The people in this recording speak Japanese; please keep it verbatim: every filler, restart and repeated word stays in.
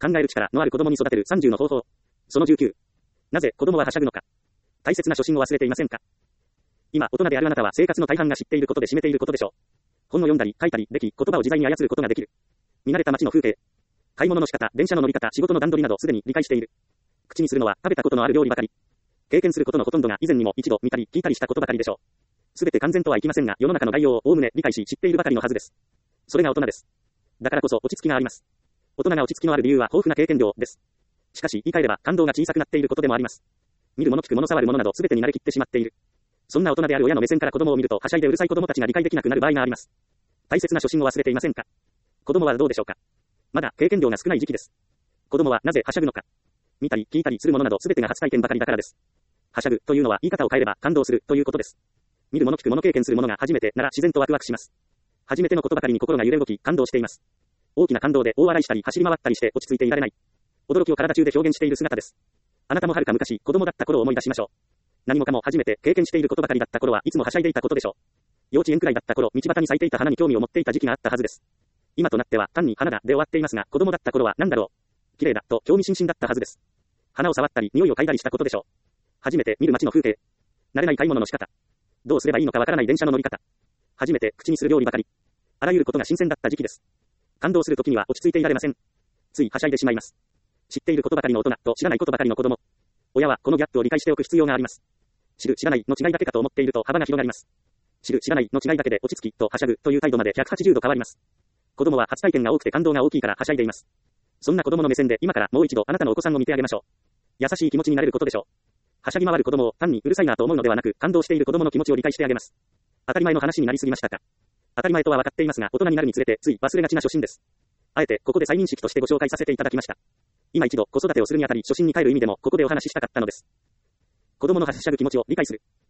考える力のある子供に育てるさんじゅうの方法。そのじゅうきゅう。なぜ子供ははしゃぐのか。大切な初心を忘れていませんか。今、大人であるあなたは生活の大半が知っていることで占めていることでしょう。本を読んだり、書いたりでき、言葉を自在に操ることができる。見慣れた街の風景。買い物の仕方、電車の乗り方、仕事の段取りなどすでに理解している。口にするのは食べたことのある料理ばかり。経験することのほとんどが以前にも一度見たり聞いたりしたことばかりでしょう。すべて完全とはいきませんが、世の中の概要をおおむね理解し知っているばかりのはずです。それが大人です。だからこそ落ち着きがあります。大人が落ち着きのある理由は豊富な経験量です。しかし言い換えれば感動が小さくなっていることでもあります。見るもの聞くもの触るものなどすべてに慣れきってしまっている。そんな大人である親の目線から子供を見るとはしゃいでうるさい子供たちが理解できなくなる場合があります。大切な初心を忘れていませんか。子供はどうでしょうか。まだ経験量が少ない時期です。子供はなぜはしゃぐのか。見たり聞いたりするものなどすべてが初体験ばかりだからです。はしゃぐというのは言い方を変えれば感動するということです。見るもの聞くもの経験するものが初めてなら自然とワクワクします。初めてのことばかりに心が揺れ動き感動しています。大きな感動で大笑いしたり走り回ったりして落ち着いていられない。驚きを体中で表現している姿です。あなたもはるか昔子供だった頃を思い出しましょう。何もかも初めて経験していることばかりだった頃はいつもはしゃいでいたことでしょう。幼稚園くらいだった頃道端に咲いていた花に興味を持っていた時期があったはずです。今となっては単に花だで終わっていますが子供だった頃は何だろう。綺麗だと興味津々だったはずです。花を触ったり匂いを嗅いだりしたことでしょう。初めて見る街の風景。慣れない買い物の仕方。どうすればいいのかわからない電車の乗り方。初めて口にする料理ばかり。あらゆることが新鮮だった時期です。感動するときには落ち着いていられません。ついはしゃいでしまいます。知っていることばかりの大人と知らないことばかりの子供。親はこのギャップを理解しておく必要があります。知る知らないの違いだけかと思っていると幅が広がります。知る知らないの違いだけで落ち着きとはしゃぐという態度までひゃくはちじゅうど変わります。子供は初体験が多くて感動が大きいからはしゃいでいます。そんな子供の目線で今からもう一度あなたのお子さんを見てあげましょう。優しい気持ちになれることでしょう。はしゃぎ回る子供を単にうるさいなと思うのではなく感動している子供の気持ちを理解してあげます。当たり前の話になりすぎましたか。当たり前とは分かっていますが大人になるにつれてつい忘れがちな初心です。あえてここで再認識としてご紹介させていただきました。今一度子育てをするにあたり初心に帰る意味でもここでお話ししたかったのです。子供のはしゃぐ気持ちを理解する。